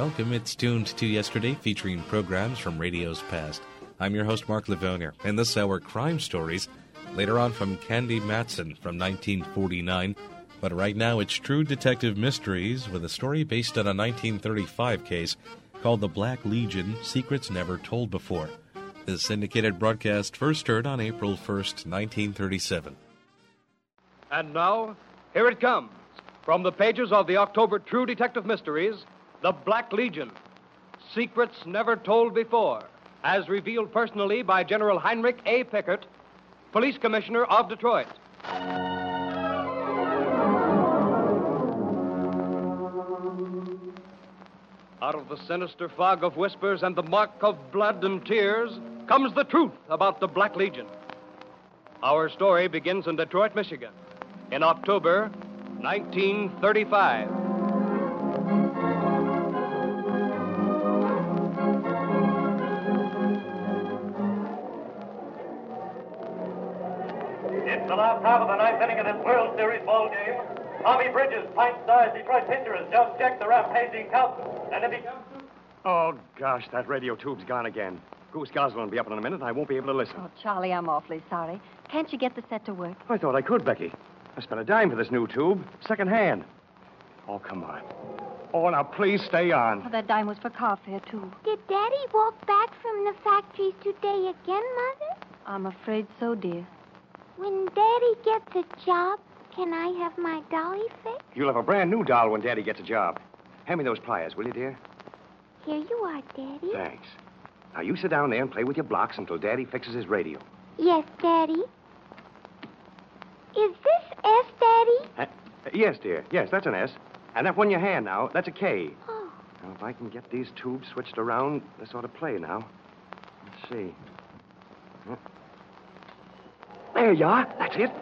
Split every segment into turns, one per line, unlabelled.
welcome. It's Tuned to Yesterday, featuring programs from radio's past. I'm your host, Mark Livonia. In this hour, crime stories. Later on, from Candy Matson from 1949. But right now, it's True Detective Mysteries with a story based on a 1935 case called The Black Legion, Secrets Never Told Before. This syndicated broadcast first heard on April 1st, 1937.
And now, here it comes. From the pages of the October True Detective Mysteries, The Black Legion, Secrets Never Told Before, as revealed personally by General Heinrich A. Pickert, Police Commissioner of Detroit. Out of the sinister fog of whispers and the mark of blood and tears comes the truth about the Black Legion. Our story begins in Detroit, Michigan, in October 1935.
It's the last half of the ninth inning of this World Series ball game. Tommy Bridges, Pint Stars, Detroit pitcher, has just checked the rampaging count. And if he comes to...
Oh, gosh, that radio tube's gone again. Goose Gosling will be up in a minute, and I won't be able to listen.
Oh, Charlie, I'm awfully sorry. Can't you get the set to work?
I thought I could, Becky. I spent a dime for this new tube, second hand. Oh, come on. Oh, now, please stay on.
Oh, that dime was for car fare, too.
Did Daddy walk back from the factories today again, Mother?
I'm afraid so, dear.
When Daddy gets a job, can I have my dolly fixed?
You'll have a brand new doll when Daddy gets a job. Hand me those pliers, will you, dear?
Here you are, Daddy.
Thanks. Now, you sit down there and play with your blocks until Daddy fixes his radio.
Yes, Daddy. Is this S, Daddy?
Yes, dear. Yes, that's an S. And that one in your hand now, that's a K.
Oh.
Now, if I can get these tubes switched around, this ought to play now. Let's see. There you are. That's it.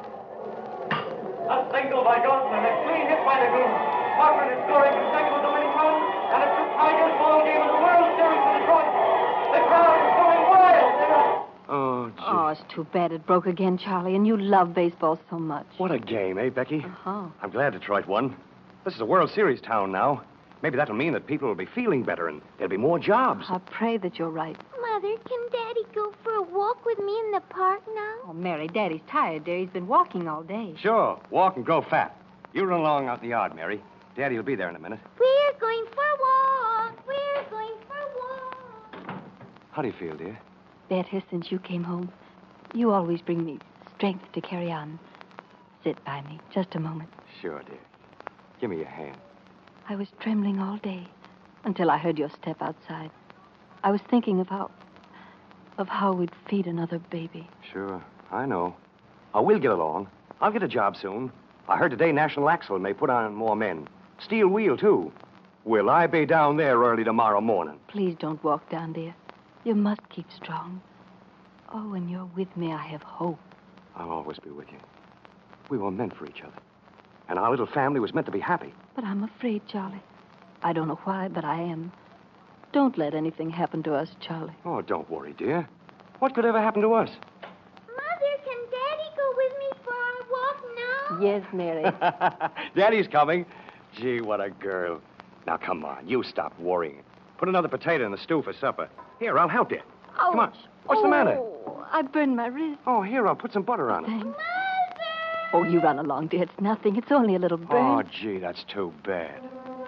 A single by Johnson and a clean hit by the Goons. Cochran is scoring consecutive the winning run, and it's the Tigers' ball game in the World Series for Detroit. The crowd is going wild.
Oh, gee.
Oh, it's too bad it broke again, Charlie, and you love baseball so much.
What a game, eh, Becky?
Uh-huh.
I'm glad Detroit won. This is a World Series town now. Maybe that'll mean that people will be feeling better and there'll be more jobs.
I pray that you're right.
Mother, can Daddy go for a walk with me in the park now?
Oh, Mary, Daddy's tired, dear. He's been walking all day.
Sure. Walk and grow fat. You run along out in the yard, Mary. Daddy will be there in a minute.
We're going for a walk. We're going for a walk.
How do you feel, dear?
Better since you came home. You always bring me strength to carry on. Sit by me just a moment.
Sure, dear. Give me your hand.
I was trembling all day until I heard your step outside. I was thinking of how we'd feed another baby.
Sure, I know. Oh, we'll get along. I'll get a job soon. I heard today National Axle may put on more men. Steel wheel, too. Will I be down there early tomorrow morning?
Please don't walk down, dear. You must keep strong. Oh, when you're with me, I have hope.
I'll always be with you. We were meant for each other. And our little family was meant to be happy.
But I'm afraid, Charlie. I don't know why, but I am. Don't let anything happen to us, Charlie.
Oh, don't worry, dear. What could ever happen to us?
Mother, can Daddy go with me for our walk now?
Yes, Mary.
Daddy's coming. Gee, what a girl. Now, come on. You stop worrying. Put another potato in the stew for supper. Here, I'll help you.
Ouch.
Come on. What's the matter?
Oh, I burned my wrist.
Oh, here, I'll put some butter on it.
Thanks. Oh, you run along, dear. It's nothing. It's only a little burn.
Oh, gee, that's too bad.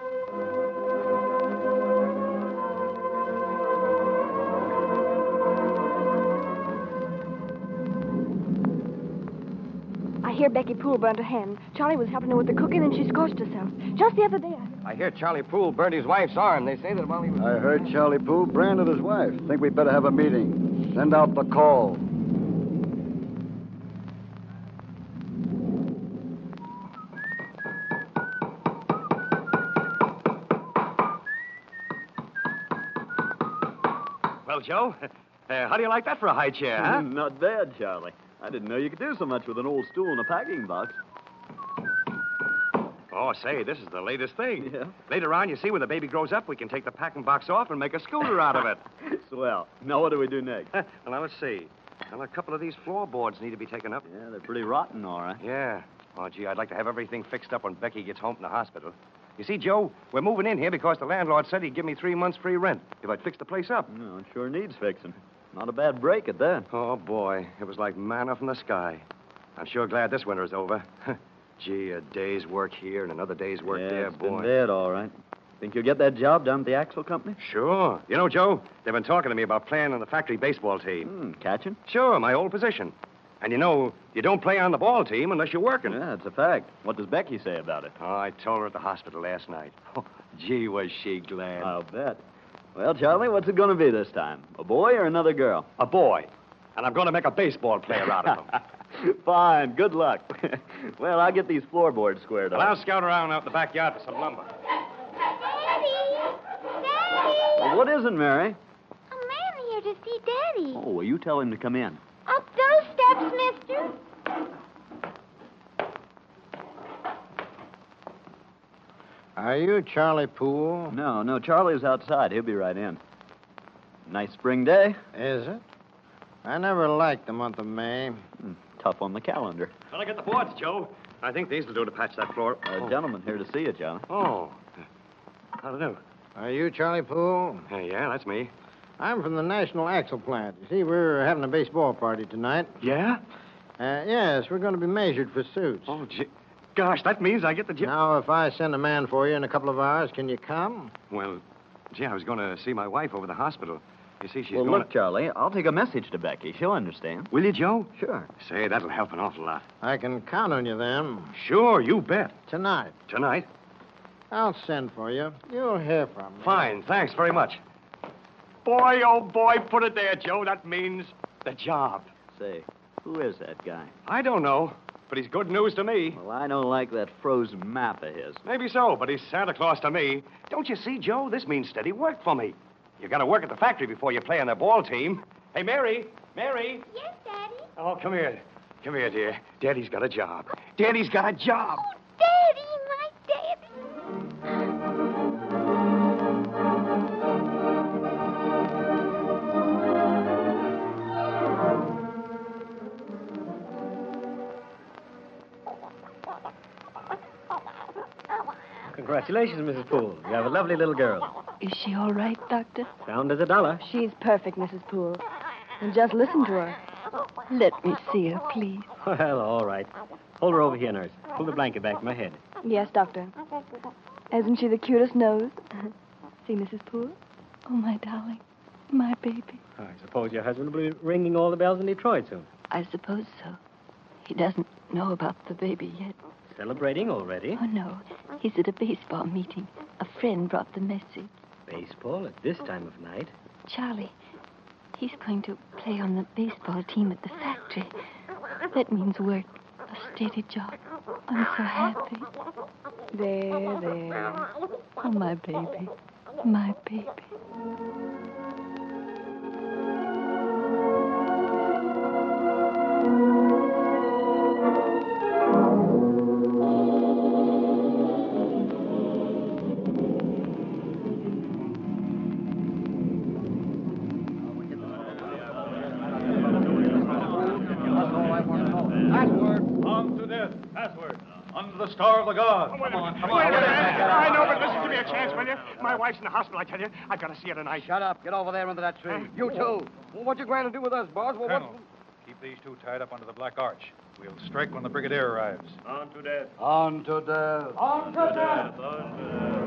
I hear Becky Poole burned her hand. Charlie was helping her with the cooking, and she scorched herself. Just the other day.
I hear Charlie Poole burned his wife's arm. They say that while he was...
I heard Charlie Poole branded his wife. Think we'd better have a meeting. Send out the call.
Well, Joe, how do you like that for a high chair, huh?
Not bad, Charlie. I didn't know you could do so much with an old stool and a packing box.
Oh, say, this is the latest thing.
Yeah?
Later on, you see, when the baby grows up, we can take the packing box off and make a scooter out of it.
Swell. Now, what do we do next?
Well, now, let's see. Well, a couple of these floorboards need to be taken up.
Yeah, they're pretty rotten, all right.
Yeah. Oh, gee, I'd like to have everything fixed up when Becky gets home from the hospital. You see, Joe, we're moving in here because the landlord said he'd give me 3 months free rent if I'd fix the place up.
No, it sure needs fixing. Not a bad break at that.
Oh, boy. It was like manna from the sky. I'm sure glad this winter is over. Gee, a day's work here and another day's work there,
it's
boy.
been bad, all right. Think you'll get that job down at the Axle Company?
Sure. You know, Joe, they've been talking to me about playing on the factory baseball team.
Catching?
Sure, my old position. And you know, you don't play on the ball team unless you're working.
Yeah, it's a fact. What does Becky say about it?
Oh, I told her at the hospital last night. Oh, gee, was she glad.
I'll bet. Well, Charlie, what's it going to be this time? A boy or another girl?
A boy. And I'm going to make a baseball player out of him.
Fine. Good luck. Well, I'll get these floorboards squared up.
Well, I'll scout around out the backyard for some lumber.
Daddy!
Well, what is it, Mary?
A man here to see Daddy.
Oh, well, you tell him to come in.
Up those steps, mister.
Are you Charlie Poole?
No, Charlie's outside. He'll be right in. Nice spring day.
Is it? I never liked the month of May.
Tough on the calendar.
Shall I get the boards, Joe? I think these will do to patch that floor.
A gentleman here to see you, Charlie.
Oh. How do you do?
Are you Charlie Poole?
Yeah, that's me.
I'm from the National Axle Plant. You see, we're having a baseball party tonight.
Yeah?
Yes, we're going to be measured for suits.
Oh, gee. Gosh, that means I get the job.
Now, if I send a man for you in a couple of hours, can you come?
Well, gee, I was going to see my wife over the hospital. You see, she's
Well,
going
look, Charlie, I'll take a message to Becky. She'll understand.
Will you, Joe?
Sure.
Say, that'll help an awful lot.
I can count on you then.
Sure, you bet.
Tonight.
Tonight?
I'll send for you. You'll hear from me.
Fine, thanks very much. Boy, oh boy, put it there, Joe. That means the job.
Say, who is that guy?
I don't know, but he's good news to me.
Well, I don't like that frozen map of his.
Maybe so, but he's Santa Claus to me. Don't you see, Joe? This means steady work for me. You got to work at the factory before you play on the ball team. Hey, Mary. Mary.
Yes, Daddy?
Oh, come here. Come here, dear. Daddy's got a job. Daddy's got a job.
Oh, Daddy, my Daddy.
Congratulations, Mrs. Poole. You have a lovely little girl.
Is she all right, Doctor?
Sound as a dollar.
She's perfect, Mrs. Poole. And just listen to her.
Let me see her, please.
Well, all right. Hold her over here, nurse. Pull the blanket back from my head.
Yes, Doctor. Isn't she the cutest nose? See, Mrs. Poole?
Oh, my darling. My baby.
I suppose your husband will be ringing all the bells in Detroit soon.
I suppose so. He doesn't know about the baby yet.
Celebrating already?
Oh, no. He's at a baseball meeting. A friend brought the message.
Baseball at this time of night?
Charlie, he's going to play on the baseball team at the factory. That means work, a steady job. I'm so happy.
There.
Oh, my baby. My baby.
The Star of the Gods.
Come on. I know, but listen to me a chance, will you? My wife's in the hospital, I tell you. I've got to see her tonight.
Shut up. Get over there under that tree. You too. Well, what you going to do with us, boss? Well,
Colonel, keep these two tied up under the Black Arch. We'll strike when the Brigadier arrives.
On to death.
On to death.
On to death.
On to death.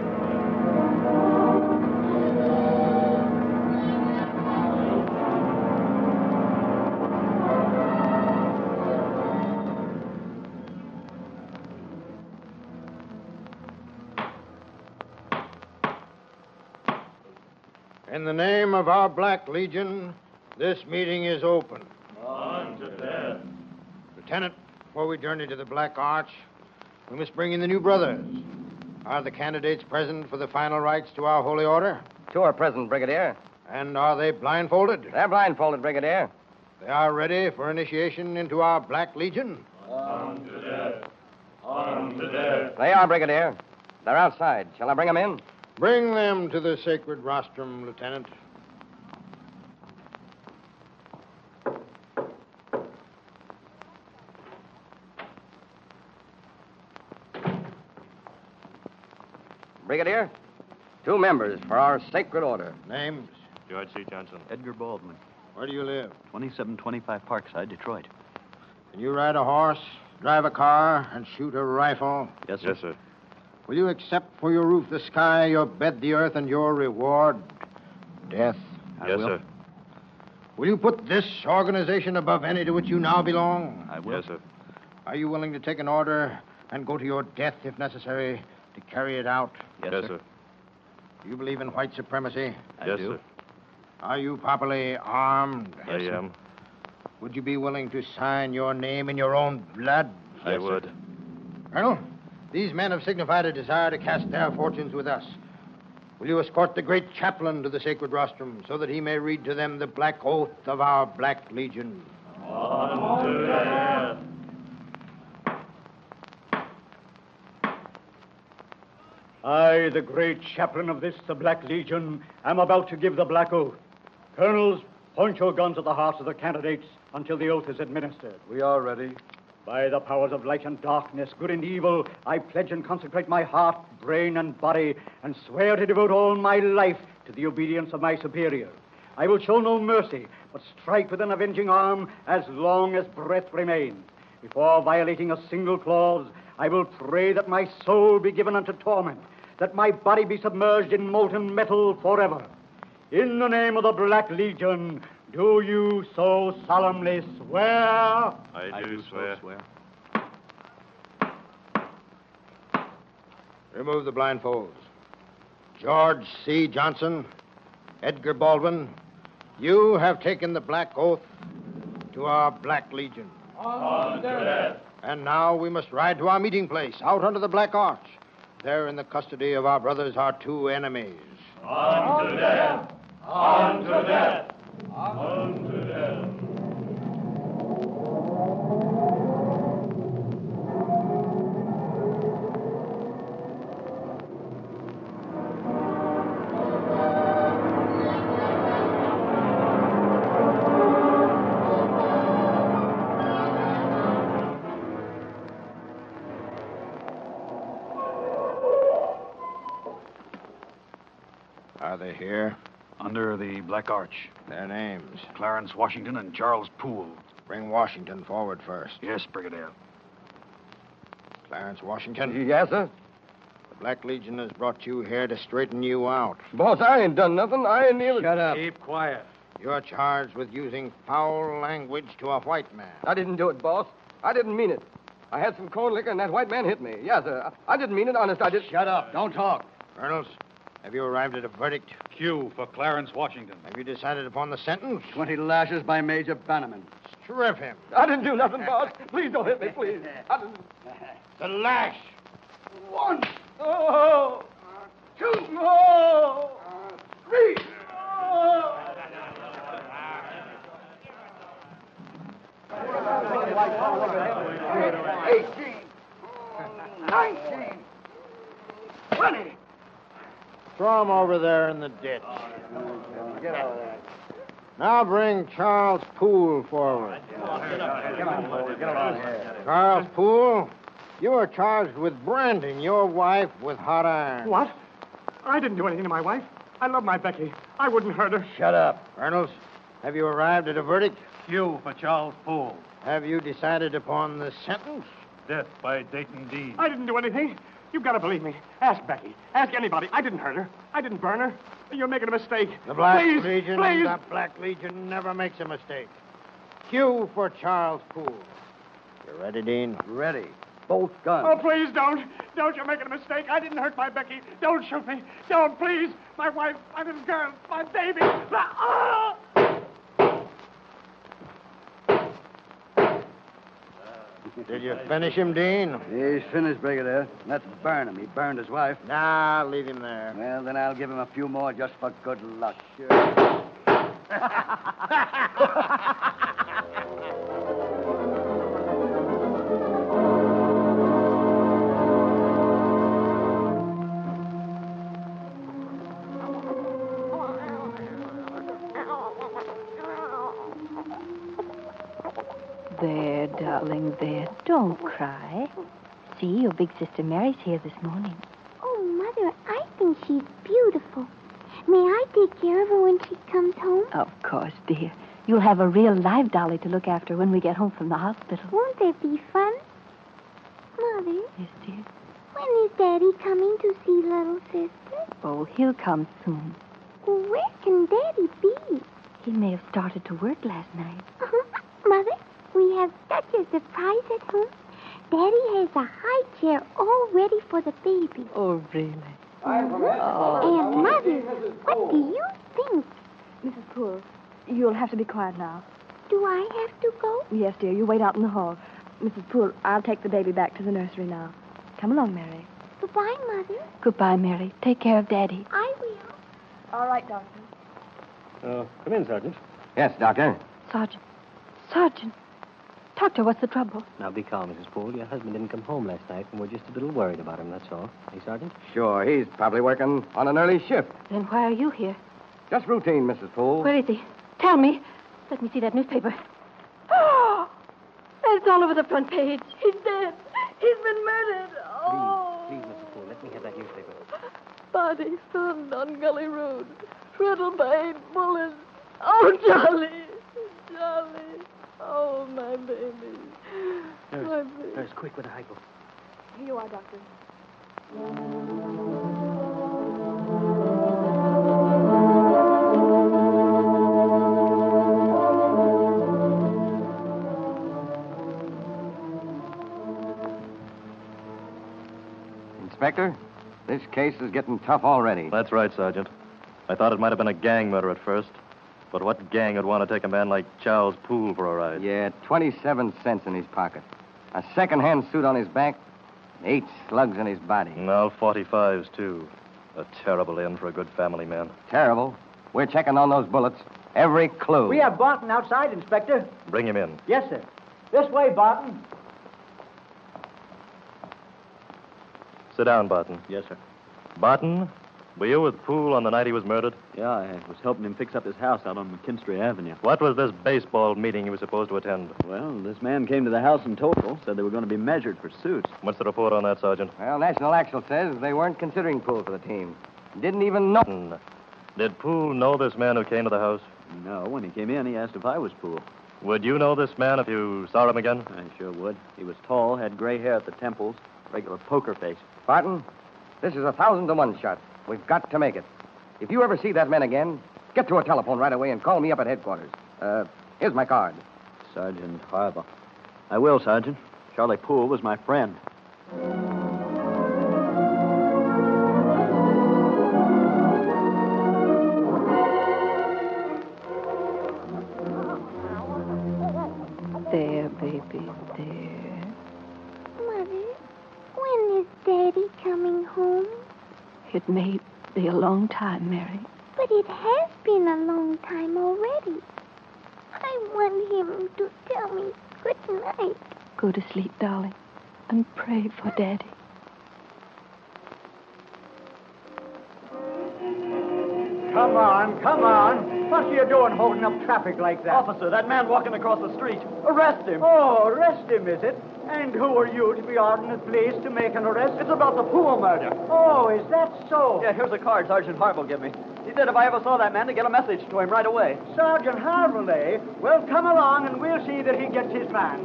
In the name of our Black Legion, this meeting is open.
On to death.
Lieutenant, before we journey to the Black Arch, we must bring in the new brothers. Are the candidates present for the final rites to our holy order?
Two are present, Brigadier.
And are they blindfolded?
They're blindfolded, Brigadier.
They are ready for initiation into our Black Legion?
On to death. On to death.
They are, Brigadier. They're outside. Shall I bring them in?
Bring them to the sacred rostrum, Lieutenant.
Brigadier, 2 members for our sacred order.
Names?
George C. Johnson.
Edgar Baldwin.
Where do you live?
2725 Parkside, Detroit.
Can you ride a horse, drive a car, and shoot a rifle?
Yes, sir.
Yes, sir.
Will you accept for your roof the sky, your bed the earth, and your reward death?
Yes, sir.
Will you put this organization above any to which you now belong?
I will.
Yes, sir.
Are you willing to take an order and go to your death, if necessary, to carry it out?
Yes,
Yes,
sir.
sir.
Do you believe in white supremacy?
I
Yes,
do.
sir.
Are you properly armed?
I am.
Would you be willing to sign your name in your own blood?
I would.
Colonel, these men have signified a desire to cast their fortunes with us. Will you escort the great chaplain to the sacred rostrum so that he may read to them the black oath of our Black Legion?
Unto death.
I, the great chaplain of this, the Black Legion, am about to give the black oath. Colonels, point your guns at the hearts of the candidates until the oath is administered.
We are ready.
By the powers of light and darkness, good and evil, I pledge and consecrate my heart, brain, and body, and swear to devote all my life to the obedience of my superior. I will show no mercy, but strike with an avenging arm as long as breath remains. Before violating a single clause, I will pray that my soul be given unto torment, that my body be submerged in molten metal forever. In the name of the Black Legion, do you so solemnly swear?
I do swear.
Remove the blindfolds. George C. Johnson, Edgar Baldwin, you have taken the black oath to our Black Legion.
Unto death.
And now we must ride to our meeting place, out under the Black Arch. There, in the custody of our brothers, are 2 enemies.
Unto death. Unto death. Unto death.
Are they here?
Under the Black Arch.
Their names.
Clarence Washington and Charles Poole.
Bring Washington forward first.
Yes, Brigadier.
Clarence Washington.
Yes, sir?
The Black Legion has brought you here to straighten you out.
Boss, I ain't done nothing. I ain't nearly...
Shut up.
Keep quiet.
You're charged with using foul language to a white man.
I didn't do it, boss. I didn't mean it. I had some corn liquor and that white man hit me. Yes, sir. I didn't mean it, honest. I just...
Shut up. Don't talk. Colonels, have you arrived at a verdict?
Q for Clarence Washington.
Have you decided upon the sentence?
20 lashes by Major Bannerman.
Strip him.
I didn't do nothing, boss. Please don't hit me, please. I didn't...
The lash.
1. Oh. 2. Oh. 3. Oh.
Throw him over there in the ditch.
Get out of there.
Now bring Charles Poole forward. Charles Poole, you are charged with branding your wife with hot iron.
What? I didn't do anything to my wife. I love my Becky. I wouldn't hurt her.
Shut up. Colonels, have you arrived at a verdict?
Q for Charles Poole.
Have you decided upon the sentence?
Death by Dayton Dean.
I didn't do anything. You've got to believe me. Ask Becky. Ask anybody. I didn't hurt her. I didn't burn her. You're making a mistake.
The Black
please,
Legion
please.
and the Black Legion never makes a mistake. Q for Charles Poole. You ready, Dean?
Ready. Both guns.
Oh, please don't. Don't. You're making a mistake. I didn't hurt my Becky. Don't shoot me. Don't, please. My wife, my little girl, my baby. Ah!
Did you finish him, Dean?
He's finished, Brigadier. Let's burn him. He burned his wife.
Nah, leave him there.
Well, then I'll give him a few more just for good luck.
There, darling, there. Don't cry. See, your big sister Mary's here this morning.
Oh, Mother, I and she's beautiful. May I take care of her when she comes home?
Of course, dear. You'll have a real live dolly to look after when we get home from the hospital.
Won't that be fun? Mother?
Yes, dear.
When is Daddy coming to see little sister?
Oh, he'll come soon.
Where can Daddy be?
He may have started to work last night.
Mother, we have such a surprise at home. Daddy has a high chair all ready for the baby.
Oh, really?
And Mother, what do you think?
Mrs. Poole, you'll have to be quiet now.
Do I have to go?
Yes, dear. You wait out in the hall. Mrs. Poole, I'll take the baby back to the nursery now. Come along, Mary.
Goodbye, Mother.
Goodbye, Mary. Take care of Daddy.
I will.
All right, Doctor.
Come in, Sergeant.
Yes, Doctor.
Sergeant. Doctor, what's the trouble?
Now, be calm, Mrs. Poole. Your husband didn't come home last night, and we're just a little worried about him, that's all. Hey, Sergeant?
Sure, he's probably working on an early shift.
Then why are you here?
Just routine, Mrs. Poole.
Where is he? Tell me. Let me see that newspaper. Oh! It's all over the front page. He's dead. He's been murdered. Oh!
Please, Mrs. Poole, let me have that newspaper.
Body found on Gully Road. Riddled by 8 bullets. Oh, Charlie. Charlie. Oh, my baby. My baby.
Nurse, quick with the hypo.
Here you are, Doctor.
Inspector, this case is getting tough already.
That's right, Sergeant. I thought it might have been a gang murder at first. But what gang would want to take a man like Charles Poole for a ride?
Yeah, 27 cents in his pocket. A second-hand suit on his back, 8 slugs in his body.
And all 45s, too. A terrible end for a good family man.
Terrible. We're checking on those bullets. Every clue.
We have Barton outside, Inspector.
Bring him in.
Yes, sir. This way, Barton.
Sit down, Barton.
Yes, sir.
Barton, were you with Poole on the night he was murdered?
Yeah, I was helping him fix up his house out on McKinstry Avenue.
What was this baseball meeting he was supposed to attend?
Well, this man came to the house in total, said they were going to be measured for suits.
What's the report on that, Sergeant?
Well, National Axle says they weren't considering Poole for the team. Didn't even know.
Did Poole know this man who came to the house?
No, when he came in, he asked if I was Poole.
Would you know this man if you saw him again?
I sure would. He was tall, had gray hair at the temples, regular poker face.
Barton, this is 1,000 to 1 shot. We've got to make it. If you ever see that man again, get to a telephone right away and call me up at headquarters. Here's my card.
Sergeant Harbaugh. I will, Sergeant. Charlie Poole was my friend.
There, baby, there.
Mother, when is Daddy coming home?
It may be a long time, Mary.
But it has been a long time already. I want him to tell me good night.
Go to sleep, darling, and pray for Daddy.
Come on, come on. What are you doing holding up traffic like that?
Officer, that man walking across the street. Arrest him.
Oh, arrest him, is it? And who are you to be ordering the police to make an arrest?
It's about the Poole murder.
Oh, is that so?
Yeah, here's a card Sergeant Harville gave me. He said if I ever saw that man, to get a message to him right away.
Sergeant Harville, eh? Well, come along and we'll see that he gets his man.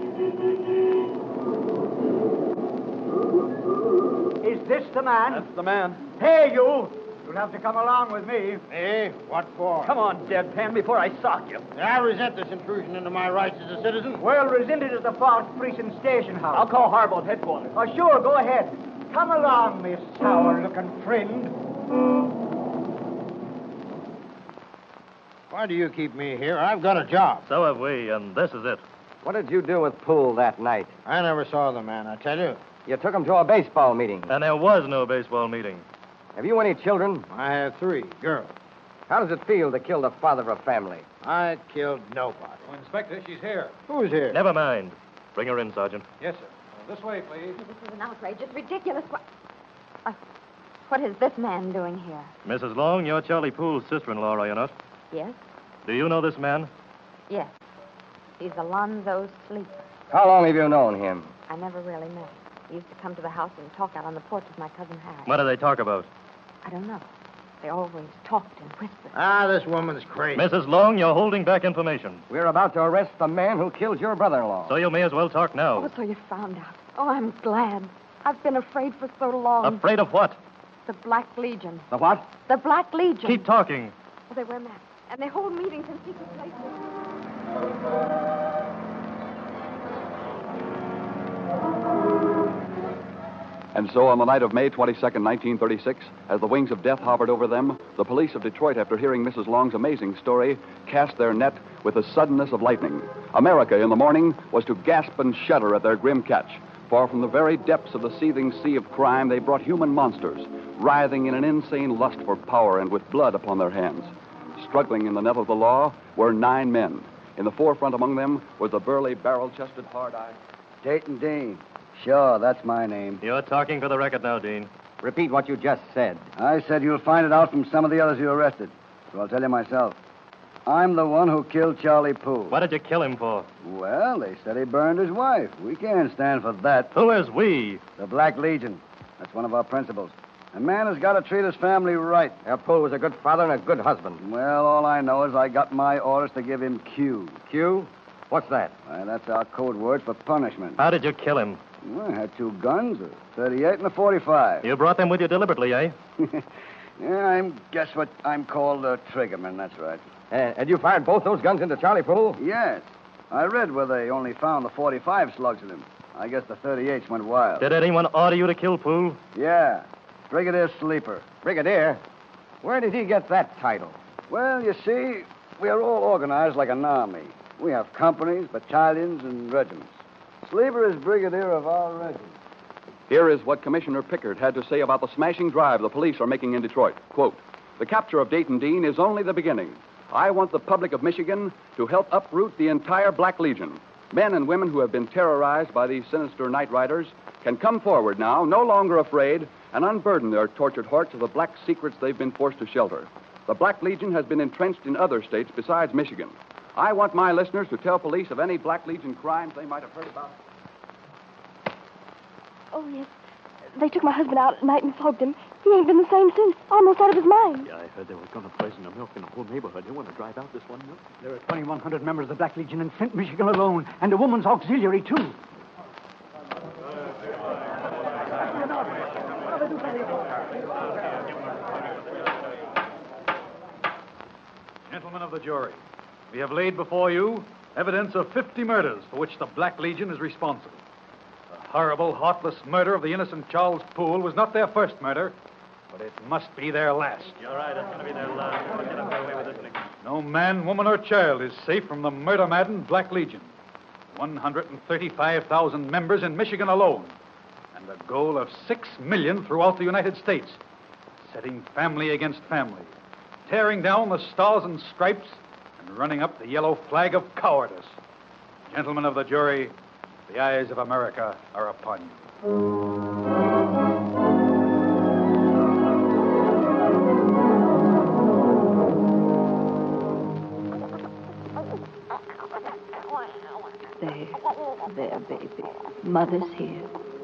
Is this the man?
That's the man.
Hey, you! You'll have to come along with me.
Hey, what for?
Come on, deadpan, before I sock you.
I resent this intrusion into my rights as a citizen.
Well, resent it at the Fourth Precinct Station House.
I'll call Harbaugh at headquarters.
Oh, sure, go ahead. Come along, Miss sour-looking friend.
Why do you keep me here? I've got a job.
So have we, and this is it.
What did you do with Poole that night?
I never saw the man, I tell you.
You took him to a baseball meeting.
And there was no baseball meeting.
Have you any children?
I have 3 girls.
How does it feel to kill the father of a family?
I killed nobody.
Oh, Inspector, she's here.
Who's here?
Never mind. Bring her in, Sergeant.
Yes, sir. This way, please.
This is an outrage. It's ridiculous. What is this man doing here?
Mrs. Long, you're Charlie Poole's sister-in-law, are you not?
Yes?
Do you know this man?
Yes. He's Alonzo Sleep.
How long have you known him?
I never really met him. He used to come to the house and talk out on the porch with my cousin Harry.
What do they talk about?
I don't know. They always talked and whispered.
This woman's crazy.
Mrs. Long, you're holding back information.
We're about to arrest the man who killed your brother-in-law.
So you may as well talk now.
Oh, so you found out. Oh, I'm glad. I've been afraid for so long.
Afraid of what?
The Black Legion.
The what?
The Black Legion.
Keep talking.
Well, they wear masks, and they hold meetings in secret places.
And so, on the night of May 22nd, 1936, as the wings of death hovered over them, the police of Detroit, after hearing Mrs. Long's amazing story, cast their net with the suddenness of lightning. America, in the morning, was to gasp and shudder at their grim catch. For from the very depths of the seething sea of crime, they brought human monsters, writhing in an insane lust for power and with blood upon their hands. Struggling in the net of the law were 9 men. In the forefront among them was the burly, barrel-chested, hard-eyed
Dayton Dean. Sure, that's my name.
You're talking for the record now, Dean.
Repeat what you just said.
I said you'll find it out from some of the others you arrested. So I'll tell you myself. I'm the one who killed Charlie Poole.
What did you kill him for?
Well, they said he burned his wife. We can't stand for that.
Who is we?
The Black Legion. That's one of our principles. A man has got to treat his family right.
Poole was a good father and a good husband.
Well, all I know is I got my orders to give him Q.
Q? What's that?
Well, that's our code word for punishment.
How did you kill him?
Well, I had 2 guns, a 38 and a 45.
You brought them with you deliberately, eh?
Yeah, guess what I'm called a triggerman, that's right.
And you fired both those guns into Charlie Poole?
Yes. I read where they only found the 45 slugs in him. I guess the 38s went wild.
Did anyone order you to kill Poole?
Yeah. Brigadier Sleeper.
Brigadier? Where did he get that title?
Well, you see, we are all organized like an army. We have companies, battalions, and regiments. Sleeper is brigadier of our regiment.
Here is what Commissioner Pickard had to say about the smashing drive the police are making in Detroit. Quote, "The capture of Dayton Dean is only the beginning. I want the public of Michigan to help uproot the entire Black Legion. Men and women who have been terrorized by these sinister night riders can come forward now, no longer afraid, and unburden their tortured hearts of the black secrets they've been forced to shelter. The Black Legion has been entrenched in other states besides Michigan. I want my listeners to tell police of any Black Legion crimes they might have heard about."
Oh, yes. They took my husband out at night and flogged him. He ain't been the same since. Almost out of his mind.
Yeah, I heard they were going to poison the milk in the whole neighborhood. They want to drive out this one milk.
There are 2,100 members of the Black Legion in Flint, Michigan alone, and a woman's auxiliary, too.
Gentlemen of the jury, we have laid before you evidence of 50 murders for which the Black Legion is responsible. The horrible, heartless murder of the innocent Charles Poole was not their first murder, but it must be their last.
You're right, it's going to be their last. We'll get them away with this, Nick.
No man, woman, or child is safe from the murder-maddened Black Legion. 135,000 members in Michigan alone, and a goal of 6 million throughout the United States, setting family against family, tearing down the stars and stripes, and running up the yellow flag of cowardice. Gentlemen of the jury, the eyes of America are upon you.
There, baby. Mother's here.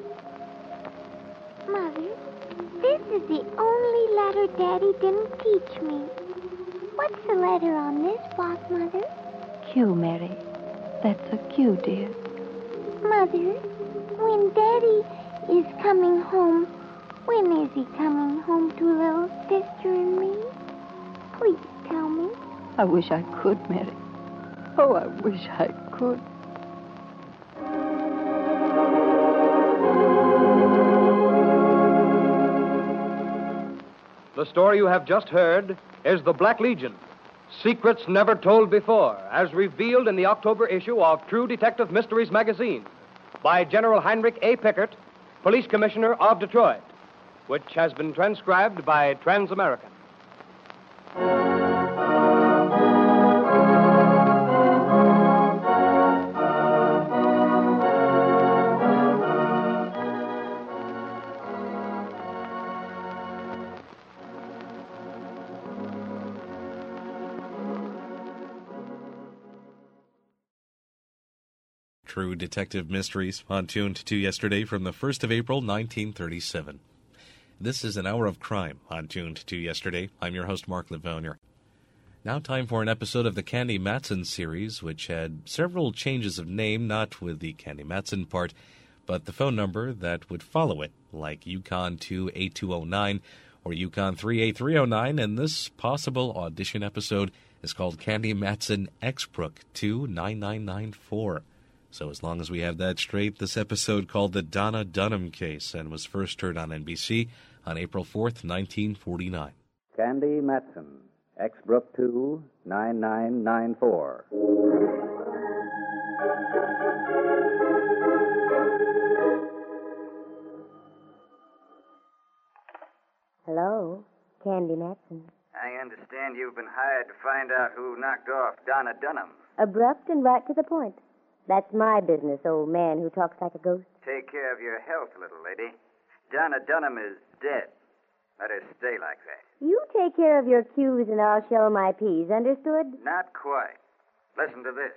Mother, this is the only letter Daddy didn't teach me. What's the letter on this box, Mother?
Q, Mary. That's a Q, dear.
Mother, when Daddy is coming home, when is he coming home to little sister and me? Please tell me.
I wish I could, Mary. Oh, I wish I could.
The story you have just heard is The Black Legion, Secrets Never Told Before, as revealed in the October issue of True Detective Mysteries magazine by General Heinrich A. Pickert, Police Commissioner of Detroit, which has been transcribed by Transamerican.
True Detective Mysteries on Tuned to Yesterday from the 1st of April, 1937. This is An Hour of Crime on Tuned to Yesterday. I'm your host, Mark Livonia. Now time for an episode of the Candy Matson series, which had several changes of name, not with the Candy Matson part, but the phone number that would follow it, like Yukon 28209 or Yukon 38309, and this possible audition episode is called Candy Matson Exbrook 29994. So as long as we have that straight, this episode called the Donna Dunham Case and was first heard on NBC on April 4th, 1949.
Candy Matson, Exbrook 29994.
Hello, Candy Matson.
I understand you've been hired to find out who knocked off Donna Dunham.
Abrupt and right to the point. That's my business, old man who talks like a ghost.
Take care of your health, little lady. Donna Dunham is dead. Let her stay like that.
You take care of your Q's and I'll shell my P's, understood?
Not quite. Listen to this.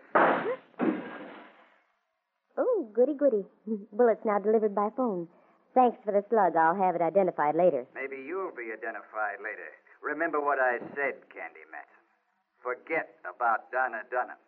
Oh, goody. Bullets now delivered by phone. Thanks for the slug. I'll have it identified later.
Maybe you'll be identified later. Remember what I said, Candy Matson. Forget about Donna Dunham.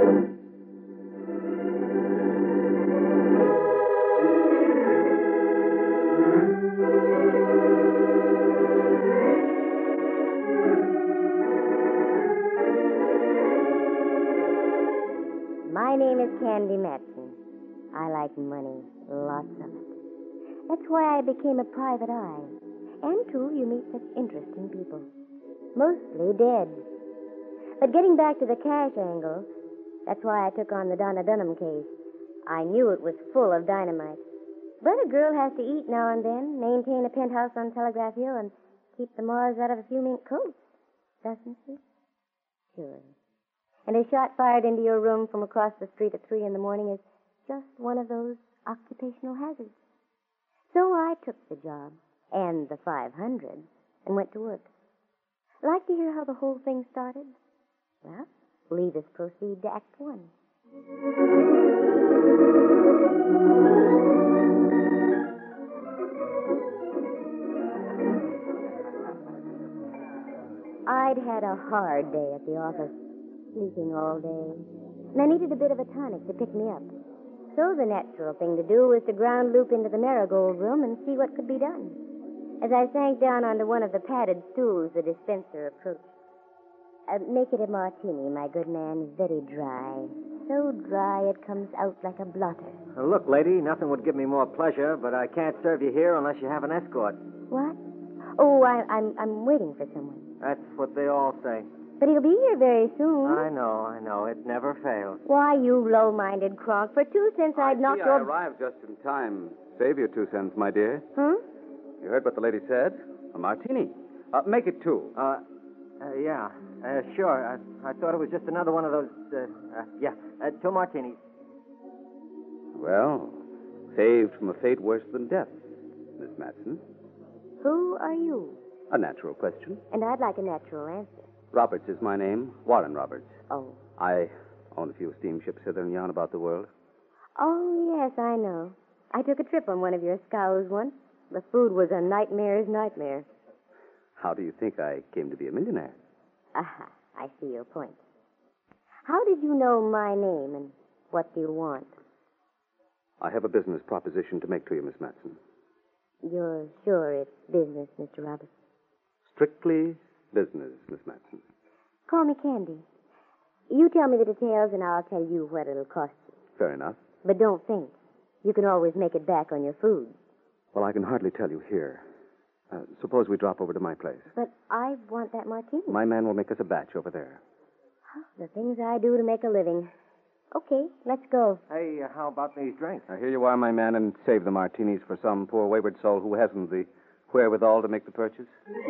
My name is Candy Matson. I like money, lots of it. That's why I became a private eye. And, too, you meet such interesting people. Mostly dead. But getting back to the cash angle, that's why I took on the Donna Dunham case. I knew it was full of dynamite. But a girl has to eat now and then, maintain a penthouse on Telegraph Hill, and keep the moths out of a few mink coats, doesn't she? Sure. And a shot fired into your room from across the street at 3 in the morning is just one of those occupational hazards. So I took the job, and the 500, and went to work. Like to hear how the whole thing started? Well, leave us proceed to Act 1. I'd had a hard day at the office, sleeping all day, and I needed a bit of a tonic to pick me up. So the natural thing to do was to ground loop into the marigold room and see what could be done. As I sank down onto one of the padded stools, the dispenser approached. Make it a martini, my good man, very dry. So dry it comes out like a blotter.
Look, lady, nothing would give me more pleasure, but I can't serve you here unless you have an escort.
What? Oh, I'm waiting for someone.
That's what they all say.
But he'll be here very soon.
I know. It never fails.
Why, you low-minded cronk. For 2 cents, I'd knock
I
your...
arrived just in time. Save your 2 cents, my dear.
Huh?
You heard what the lady said? A martini. Make it 2.
Yeah. Sure. I thought it was just another one of those, 2 martinis.
Well, saved from a fate worse than death, Miss Matson.
Who are you?
A natural question.
And I'd like a natural answer.
Roberts is my name. Warren Roberts.
Oh.
I own a few steamships hither and yon about the world.
Oh, yes, I know. I took a trip on one of your scows once. The food was a nightmare's nightmare.
How do you think I came to be a millionaire?
Aha, I see your point. How did you know my name, and what do you want?
I have a business proposition to make to you, Miss Matson.
You're sure it's business, Mr. Roberts?
Strictly business, Miss Matson.
Call me Candy. You tell me the details, and I'll tell you what it'll cost you.
Fair enough.
But don't think. You can always make it back on your food.
Well, I can hardly tell you here. Suppose we drop over to my place.
But I want that martini.
My man will make us a batch over there.
The things I do to make a living. Okay, let's go.
Hey, how about these drinks?
Here you are, my man, and save the martinis for some poor wayward soul who hasn't the wherewithal to make the purchase.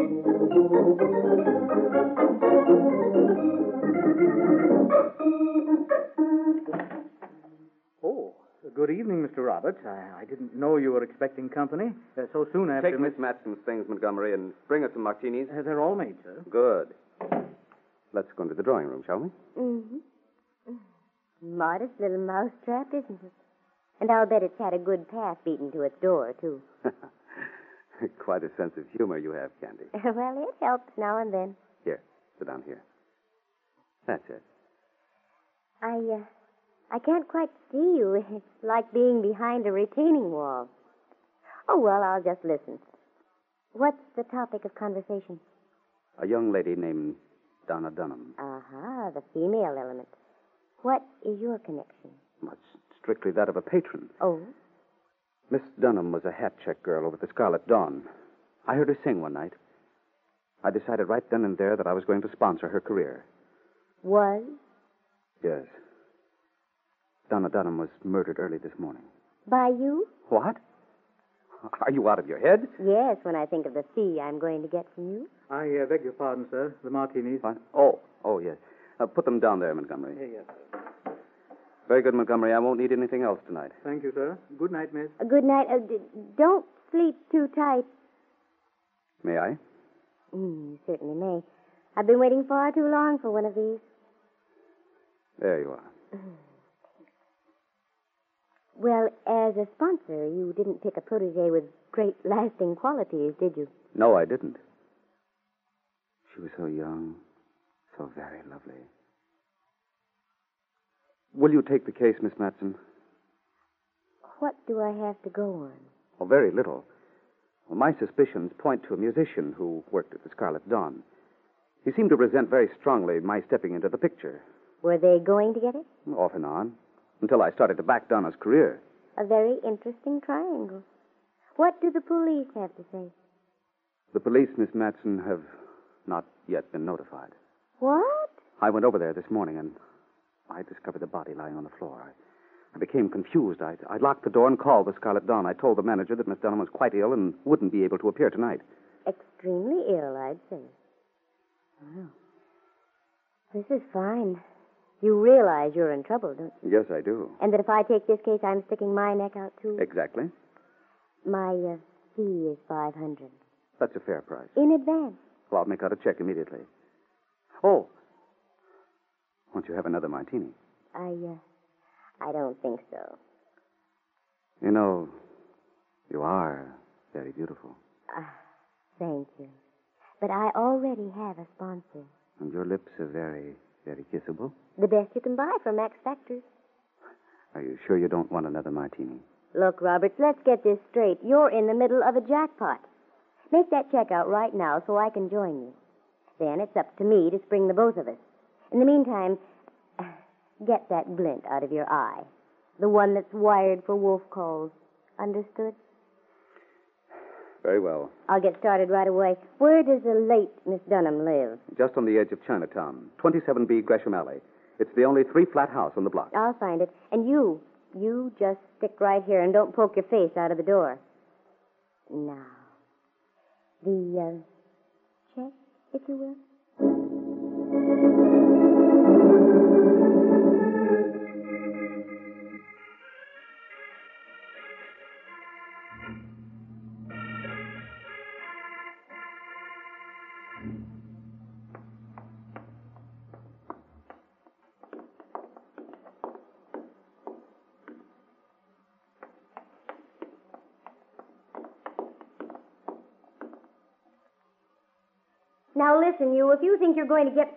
Oh, good evening, Mr. Roberts. I didn't know you were expecting company so soon after...
Take Miss Matson's things, Montgomery, and bring us some martinis.
They're all made, sir.
Good. Let's go into the drawing room, shall we?
Mm-hmm. Modest little mousetrap, isn't it? And I'll bet it's had a good path beaten to its door, too.
Quite
Quite a sense of humor you have, Candy.
Well, it helps now and then.
Here, sit down here. That's it.
I can't quite see you. It's like being behind a retaining wall. Oh, well, I'll just listen. What's the topic of conversation?
A young lady named Donna Dunham.
Uh-huh, the female element. What is your connection?
Much strictly that of a patron.
Oh?
Miss Dunham was a hat check girl over at the Scarlet Dawn. I heard her sing one night. I decided right then and there that I was going to sponsor her career.
Was?
Yes. Donna Dunham was murdered early this morning.
By you?
What? Are you out of your head?
Yes, when I think of the fee I'm going to get from you.
I beg your pardon, sir. The martinis.
What? Oh, yes. Put them down there, Montgomery.
Yes, sir.
Very good, Montgomery. I won't need anything else tonight.
Thank you, sir. Good night, miss.
Good night. Don't sleep too tight.
May I?
You certainly may. I've been waiting far too long for one of these.
There you are.
Well, as a sponsor, you didn't pick a protege with great lasting qualities, did you?
No, I didn't. She was so young, so very lovely. Will you take the case, Miss Matson?
What do I have to go on?
Oh, very little. Well, my suspicions point to a musician who worked at the Scarlet Dawn. He seemed to resent very strongly my stepping into the picture.
Were they going to get it?
Off and on. Until I started to back Donna's career.
A very interesting triangle. What do the police have to say?
The police, Miss Matson, have not yet been notified.
What?
I went over there this morning, and I discovered the body lying on the floor. I became confused. I locked the door and called the Scarlet Dawn. I told the manager that Miss Dunham was quite ill and wouldn't be able to appear tonight.
Extremely ill, I'd say. Well, this is fine. You realize you're in trouble, don't you?
Yes, I do.
And that if I take this case, I'm sticking my neck out, too?
Exactly.
My fee is $500.
That's a fair price.
In advance.
Well, I'll make out a check immediately. Oh. Won't you have another martini?
I don't think so.
You know, you are very beautiful.
Thank you. But I already have a sponsor.
And your lips are very, very kissable.
The best you can buy from Max Factors.
Are you sure you don't want another martini?
Look, Roberts, let's get this straight. You're in the middle of a jackpot. Make that check out right now so I can join you. Then it's up to me to spring the both of us. In the meantime, get that glint out of your eye. The one that's wired for wolf calls. Understood?
Very well.
I'll get started right away. Where does the late Miss Dunham live?
Just on the edge of Chinatown, 27B Gresham Alley. It's the only 3-flat house on the block.
I'll find it. And you just stick right here and don't poke your face out of the door. Now, the check, if you will. Now listen, you, if you think you're going to get...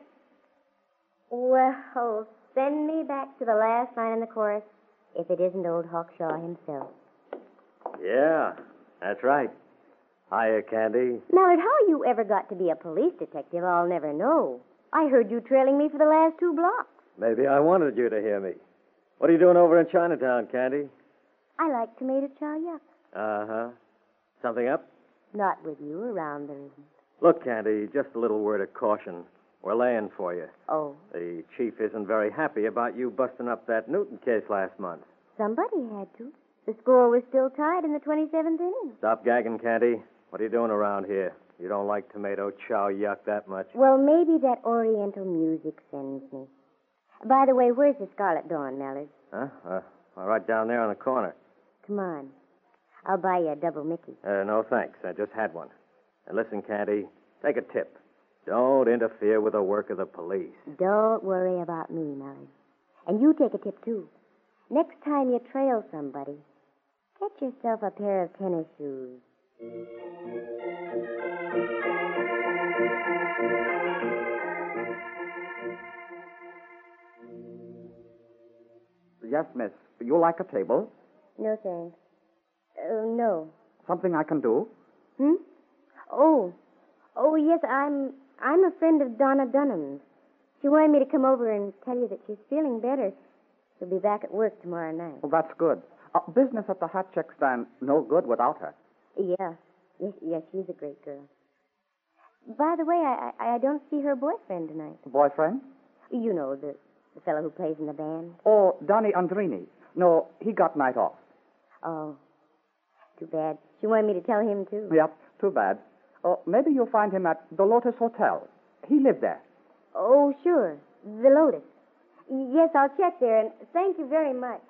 Well, send me back to the last line in the chorus, if it isn't old Hawkshaw himself.
Yeah, that's right. Hiya, Candy.
Mallard, how you ever got to be a police detective, I'll never know. I heard you trailing me for the last 2 blocks.
Maybe I wanted you to hear me. What are you doing over in Chinatown, Candy?
I like tomato chow yuck.
Uh-huh. Something up?
Not with you around, there isn't.
Look, Candy, just a little word of caution. We're laying for you.
Oh?
The chief isn't very happy about you busting up that Newton case last month.
Somebody had to. The score was still tied in the 27th inning.
Stop gagging, Candy. What are you doing around here? You don't like tomato chow yuck that much.
Well, maybe that Oriental music sends me. By the way, where's the Scarlet Dawn, Mallard?
Huh? Right down there on the corner.
Come on. I'll buy you a double Mickey.
No, thanks. I just had one. And listen, Candy, take a tip. Don't interfere with the work of the police.
Don't worry about me, Mallard. And you take a tip, too. Next time you trail somebody, get yourself a pair of tennis shoes.
Yes, miss. You like a table?
No, thanks. No.
Something I can do?
Hmm? Oh, yes, I'm a friend of Donna Dunham's. She wanted me to come over and tell you that she's feeling better. She'll be back at work tomorrow night.
Well, that's good. Business at the hat check stand, no good without her.
Yeah. Yes, she's a great girl. By the way, I don't see her boyfriend tonight.
Boyfriend?
You know, the fellow who plays in the band.
Oh, Donnie Andrini. No, he got night off.
Oh, too bad. She wanted me to tell him, too.
Yep, too bad. Maybe you'll find him at the Lotus Hotel. He lived there.
Oh, sure. The Lotus. Yes, I'll check there, and thank you very much.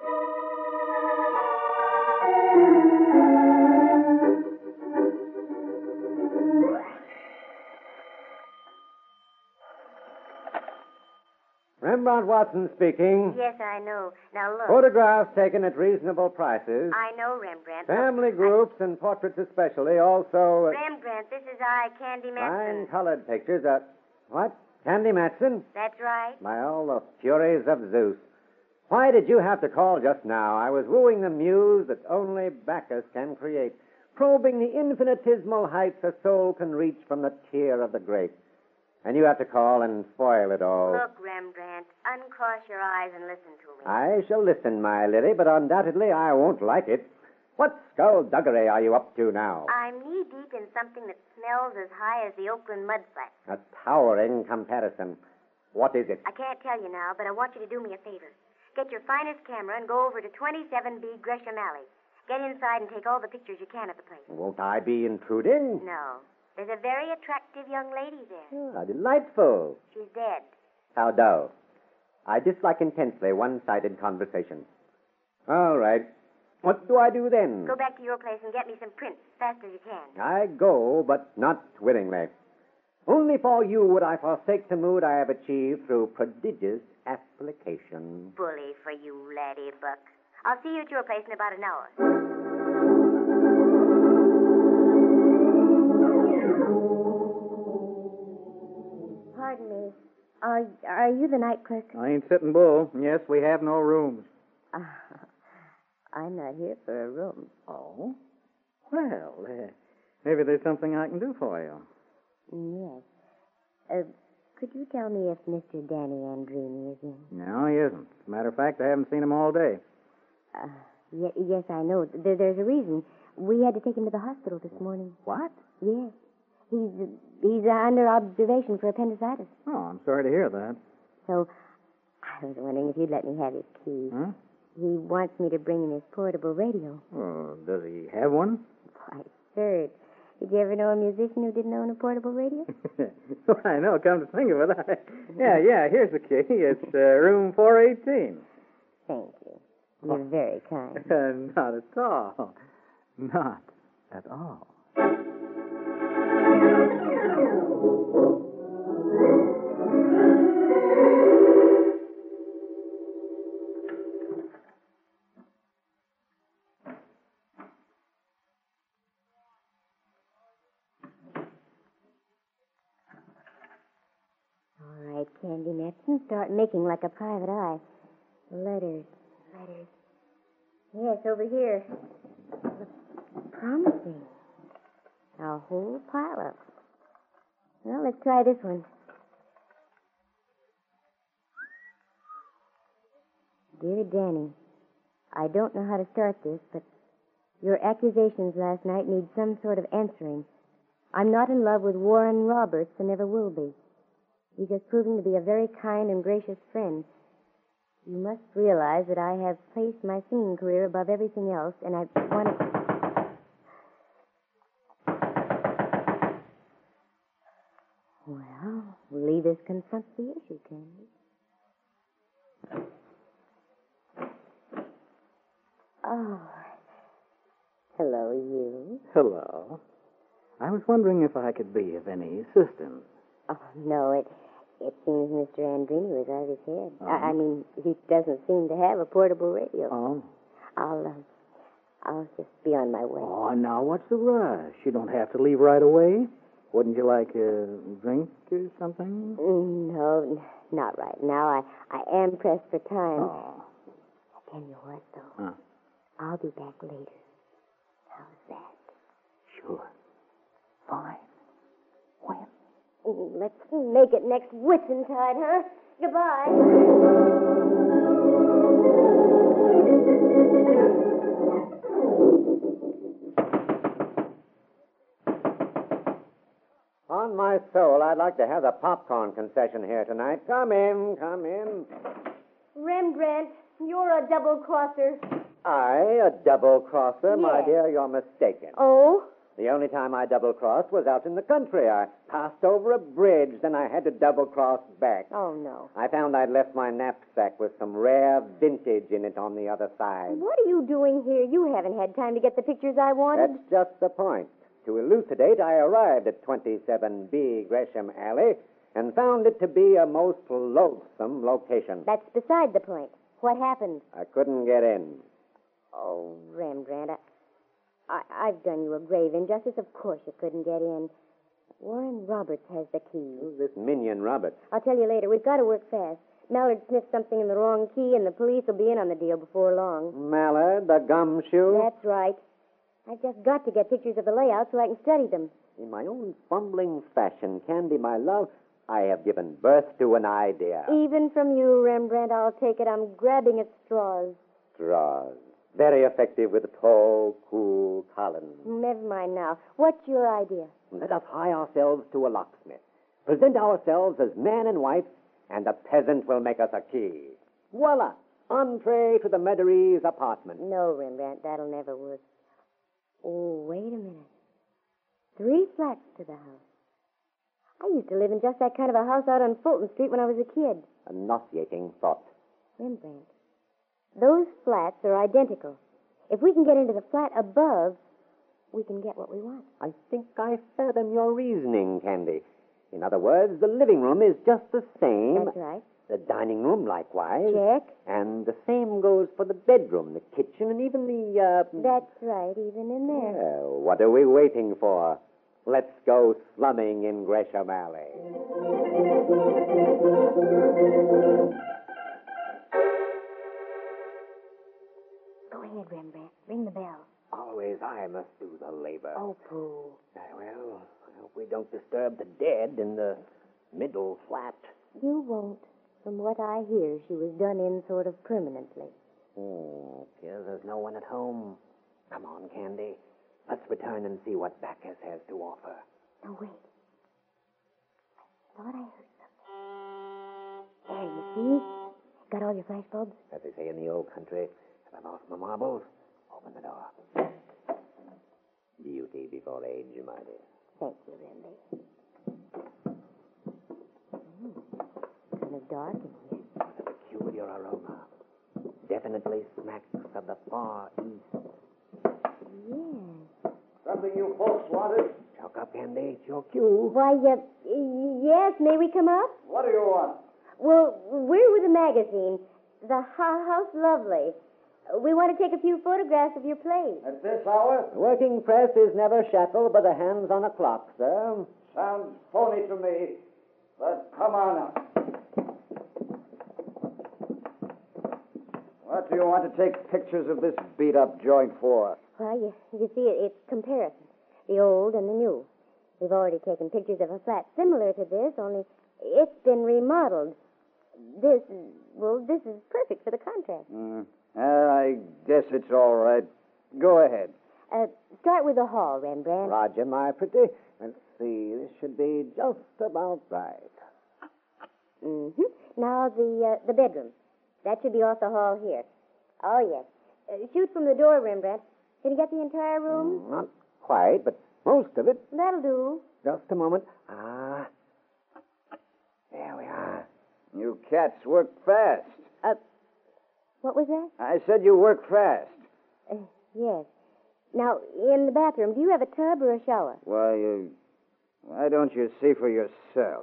Rembrandt Watson speaking.
Yes, I know. Now, look.
Photographs taken at reasonable prices.
I know, Rembrandt.
Family groups and portraits especially. Also...
Rembrandt, this is I, Candy Matson.
Fine colored pictures. What? Candy Matson?
That's right.
By all the furies of Zeus. Why did you have to call just now? I was wooing the muse that only Bacchus can create, probing the infinitesimal heights a soul can reach from the tear of the grape. And you have to call and spoil it all.
Look, Rembrandt, uncross your eyes and listen to me.
I shall listen, my Lily, but undoubtedly I won't like it. What skullduggery are you up to now?
I'm knee-deep in something that smells as high as the Oakland mud flats.
A towering comparison. What is it?
I can't tell you now, but I want you to do me a favor. Get your finest camera and go over to 27B Gresham Alley. Get inside and take all the pictures you can of the place.
Won't I be intruding?
No. There's a very attractive young lady there.
How delightful.
She's dead.
How dull. I dislike intensely one-sided conversation. All right. What do I do then?
Go back to your place and get me some prints as fast as you can.
I go, but not willingly. Only for you would I forsake the mood I have achieved through prodigious application.
Bully for you, laddie buck. I'll see you at your place in about an hour. Pardon me. Are you the night clerk?
I ain't sitting bull. Yes, we have no rooms.
I'm not here for a room.
Oh? Well, maybe there's something I can do for you.
Yes. Could you tell me if Mr. Danny Andrini is in?
No, he isn't. As a matter of fact, I haven't seen him all day.
Yes, I know. There's a reason. We had to take him to the hospital this morning.
What?
Yes. He's under observation for appendicitis.
Oh, I'm sorry to hear that.
So, I was wondering if you'd let me have his key.
Huh?
He wants me to bring him his portable radio.
Oh, does he have one?
Why, sir, did you ever know a musician who didn't own a portable radio?
Well, I know, come to think of it. Yeah, here's the key. It's room 418.
Thank you. You're very kind.
Not at all. Not at all.
All right, Candy Matson, start making like a private eye. Letters. Yes, over here. Promising. A whole pile of. Well, let's try this one. Dear Danny, I don't know how to start this, but your accusations last night need some sort of answering. I'm not in love with Warren Roberts and never will be. He's just proving to be a very kind and gracious friend. You must realize that I have placed my singing career above everything else, and I want to... Well, we'll leave this confront the issue, Candy. Oh. Hello, you.
Hello. I was wondering if I could be of any assistance.
Oh, no, it seems Mr. Andrini was out of his head.
Oh.
I mean, he doesn't seem to have a portable radio.
Oh.
I'll just be on my way.
Oh, now what's the rush? You don't have to leave right away. Wouldn't you like a drink or something?
No, not right now. I am pressed for time.
Oh.
Tell you what, though.
Huh?
I'll be back later. How's that?
Sure. Fine. When?
Let's make it next Whitsuntide, huh? Goodbye.
On my soul, I'd like to have the popcorn concession here tonight. Come in, come in.
Rembrandt, you're a double-crosser.
I, a double-crosser? My
Yes.
dear, you're mistaken.
Oh?
The only time I double-crossed was out in the country. I passed over a bridge, then I had to double-cross back.
Oh, no.
I found I'd left my knapsack with some rare vintage in it on the other side.
What are you doing here? You haven't had time to get the pictures I wanted.
That's just the point. To elucidate, I arrived at 27B Gresham Alley and found it to be a most loathsome location.
That's beside the point. What happened?
I couldn't get in.
Oh, Rembrandt, I've done you a grave injustice. Of course you couldn't get in. Warren Roberts has the key.
Who's this minion Roberts?
I'll tell you later. We've got to work fast. Mallard sniffed something in the wrong key, and the police will be in on the deal before long.
Mallard, the gumshoe?
That's right. I've just got to get pictures of the layout so I can study them.
In my own fumbling fashion, Candy, my love, I have given birth to an idea.
Even from you, Rembrandt, I'll take it. I'm grabbing at straws.
Straws. Very effective with tall, cool Collins.
Never mind now. What's your idea?
Let us hie ourselves to a locksmith. Present ourselves as man and wife, and the peasant will make us a key. Voila! Entree to the Meaderies apartment.
No, Rembrandt, that'll never work. Oh, wait a minute. 3 flats to the house. I used to live in just that kind of a house out on Fulton Street when I was a kid.
A nauseating thought.
Rembrandt, those flats are identical. If we can get into the flat above, we can get what we want.
I think I fathom your reasoning, Candy. In other words, the living room is just the same.
That's right.
The dining room, likewise.
Check.
And the same goes for the bedroom, the kitchen, and even the,
That's right, even in there.
Well, what are we waiting for? Let's go slumming in Gresham Alley.
Go ahead, Rembrandt. Ring the bell.
Always I must do the labor.
Oh, pooh.
Well, I hope we don't disturb the dead in the middle flat.
You won't. From what I hear, she was done in sort of permanently.
Appears there's no one at home. Come on, Candy. Let's return and see what Bacchus has to offer.
No, wait. I thought I heard something. There, you see? Got all your flash bulbs?
As they say in the old country, have I lost my marbles? Open the door. Beauty before age, my dear.
Thank you, Remby. Kind of dark in here.
A peculiar aroma. Definitely smacks of the Far East.
Yes.
Something you folks wanted?
Choke up, Candy. It's your cue.
Why, yes, may we come up?
What do you want?
Well, we're with a magazine, The House Lovely. We want to take a few photographs of your place.
At this hour?
The working press is never shackled by the hands on a clock, sir.
Sounds phony to me, but come on up. What do you want to take pictures of this beat-up joint for?
Well, you see, it's comparison. The old and the new. We've already taken pictures of a flat similar to this, only it's been remodeled. This is perfect for the contrast.
I guess it's all right. Go ahead.
Start with the hall, Rembrandt.
Roger, my pretty. Let's see. This should be just about right.
Mm-hmm. Now the bedroom. That should be off the hall here. Oh, yes. Shoot from the door, Rembrandt. Can you get the entire room?
Not quite, but most of it.
That'll do.
Just a moment. There we are.
You cats work fast.
What was that?
I said you work fast.
Yes. Now, in the bathroom, do you have a tub or a shower?
Why don't you see for yourself?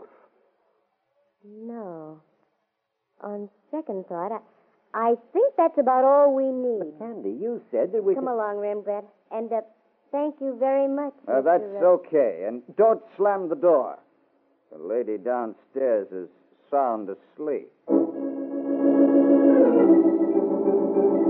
No. On second thought, I think that's about all we need.
But Candy, you said that we
Come along, Rembrandt. And thank you very much.
That's okay. And don't slam the door. The lady downstairs is sound asleep.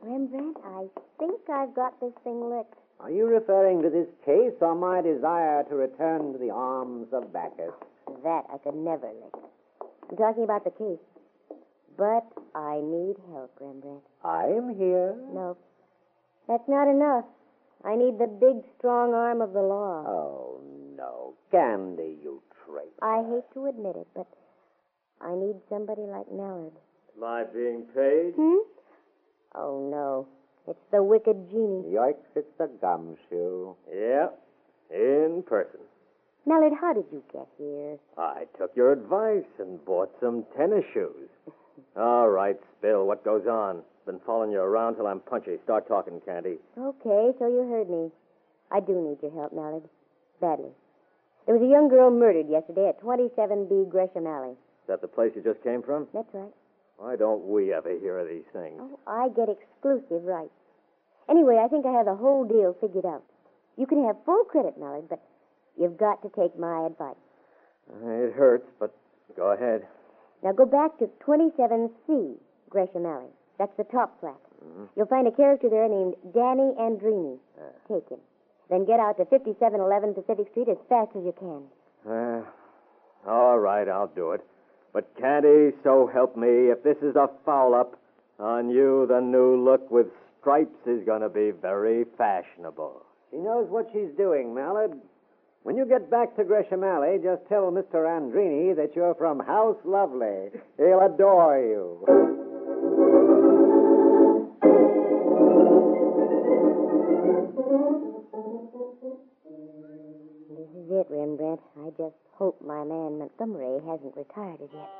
Rembrandt, I think I've got this thing licked.
Are you referring to this case or my desire to return to the arms of Bacchus?
That I could never lick. I'm talking about the case. But I need help, Rembrandt.
I am here.
No, that's not enough. I need the big, strong arm of the law.
Oh, no. Candy, you traitor.
I hate to admit it, but I need somebody like Mallard.
Am I being paid?
Oh, no. It's the wicked genie.
Yoicks, it's the gumshoe.
Yeah, in person.
Mallard, how did you get here?
I took your advice and bought some tennis shoes. All right, Spill, what goes on? Been following you around till I'm punchy. Start talking, Candy.
Okay, so you heard me. I do need your help, Mallard. Badly. There was a young girl murdered yesterday at 27B Gresham Alley.
Is that the place you just came from?
That's right.
Why don't we ever hear of these things?
Oh, I get exclusive rights. Anyway, I think I have the whole deal figured out. You can have full credit, Mallard, but you've got to take my advice.
It hurts, but go ahead.
Now go back to 27C Gresham Alley. That's the top flat. You'll find a character there named Danny Andrini. Take him. Then get out to 5711 Pacific Street as fast as you can.
All right, I'll do it. But Candy, so help me, if this is a foul-up, on you the new look with stripes is going to be very fashionable.
She knows what she's doing, Mallard. When you get back to Gresham Alley, just tell Mr. Andrini that you're from House Lovely. He'll adore you.
This is it, Rembrandt. I just hope my man Montgomery hasn't retired as yet.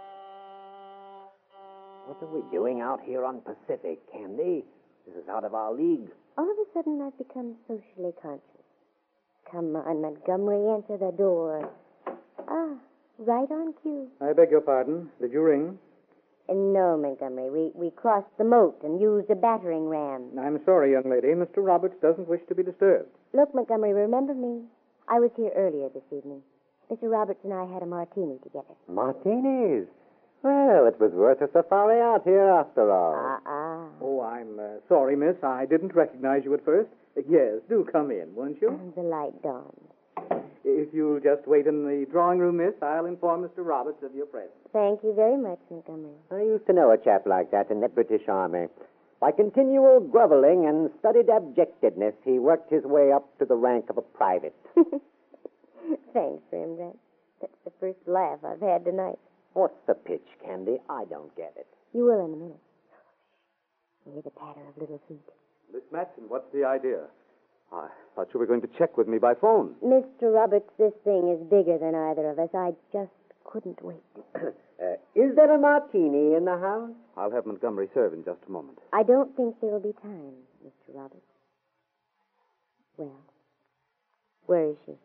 What are we doing out here on Pacific, Candy? This is out of our league.
All of a sudden, I've become socially conscious. Come on, Montgomery, answer the door. Ah, right on cue.
I beg your pardon. Did you ring?
No, Montgomery. We crossed the moat and used a battering ram.
I'm sorry, young lady. Mr. Roberts doesn't wish to be disturbed.
Look, Montgomery, remember me? I was here earlier this evening. Mr. Roberts and I had a martini together.
Martinis? Well, it was worth a safari out here after all.
Oh, I'm sorry, miss. I didn't recognize you at first. Yes, do come in, won't you?
The light dawned.
If you'll just wait in the drawing room, miss, I'll inform Mr. Roberts of your presence.
Thank you very much, Montgomery.
I used to know a chap like that in the British Army. By continual groveling and studied abjectedness, he worked his way up to the rank of a private.
Thanks, Rembrandt. That's the first laugh I've had tonight.
What's the pitch, Candy? I don't get it.
You will in a minute. You hear the patter of little feet.
Miss Matson, what's the idea? I thought you were going to check with me by phone.
Mr. Roberts, this thing is bigger than either of us. I just couldn't wait.
Is there a martini in the house?
I'll have Montgomery serve in just a moment.
I don't think there'll be time, Mr. Roberts. Well, where is she?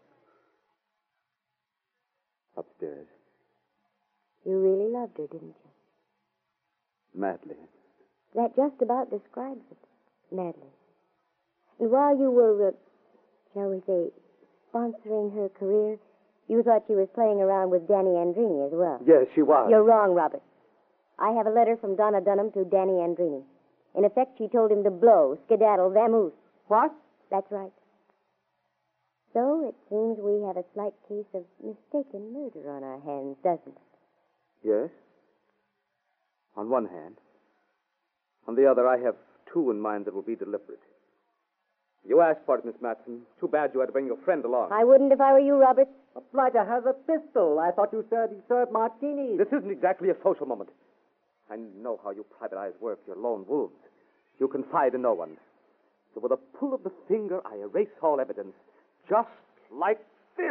Upstairs.
You really loved her, didn't you?
Madly.
That just about describes it. Madly. And while you were, shall we say, sponsoring her career, you thought she was playing around with Danny Andrini as well.
Yes, she was.
You're wrong, Robert. I have a letter from Donna Dunham to Danny Andrini. In effect, she told him to blow, skedaddle, vamoose.
What?
That's right. So it seems we have a slight case of mistaken murder on our hands, doesn't it?
Yes. On one hand. On the other, I have two in mind that will be deliberate. You asked for it, Miss Matson. Too bad you had to bring your friend along.
I wouldn't if I were you, Robert.
A blighter has a pistol. I thought you said he served martinis.
This isn't exactly a social moment. I know how you private eyes work. You're lone wolves. You confide in no one. So with a pull of the finger, I erase all evidence. Just like this.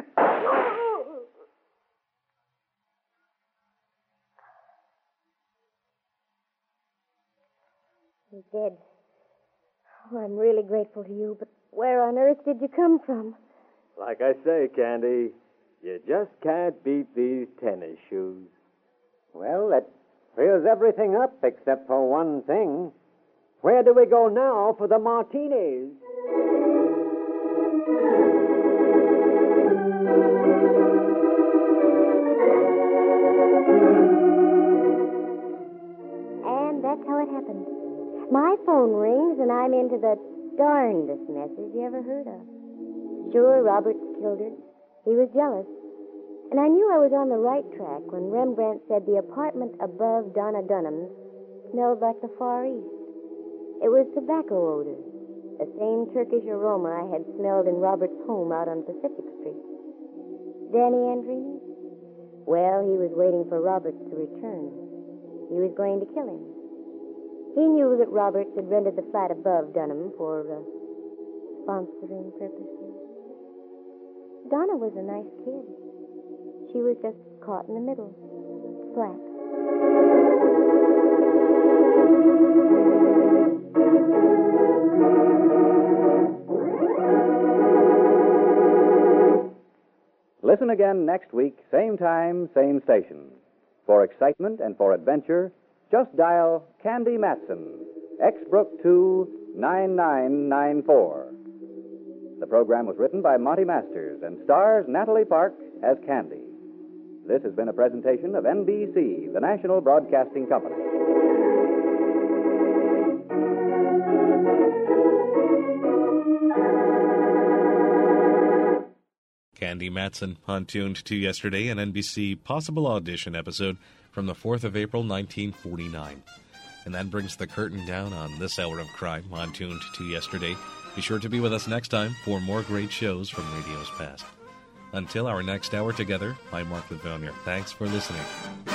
He's dead. Oh, I'm really grateful to you, but where on earth did you come from?
Like I say, Candy, you just can't beat these tennis shoes.
Well, that clears everything up except for one thing. Where do we go now for the martinis?
And that's how it happened. My phone rings, and I'm into the darndest messes you ever heard of. Sure, Roberts killed her. He was jealous. And I knew I was on the right track when Rembrandt said the apartment above Donna Dunham's smelled like the Far East. It was tobacco odor, the same Turkish aroma I had smelled in Robert's home out on Pacific Street. Danny Andrews? Well, he was waiting for Roberts to return. He was going to kill him. He knew that Roberts had rented the flat above Dunham for sponsoring purposes. Donna was a nice kid. She was just caught in the middle. Flat.
Listen again next week, same time, same station. For excitement and for adventure, just dial Candy Matson, Exbrook 29994. The program was written by Monty Masters and stars Natalie Park as Candy. This has been a presentation of NBC, the National Broadcasting Company.
Candy Matson on Tuned to Yesterday, an NBC Possible Audition episode from the 4th of April, 1949. And that brings the curtain down on this hour of crime on Tuned to Yesterday. Be sure to be with us next time for more great shows from radio's past. Until our next hour together, I'm Mark Livonia. Thanks for listening.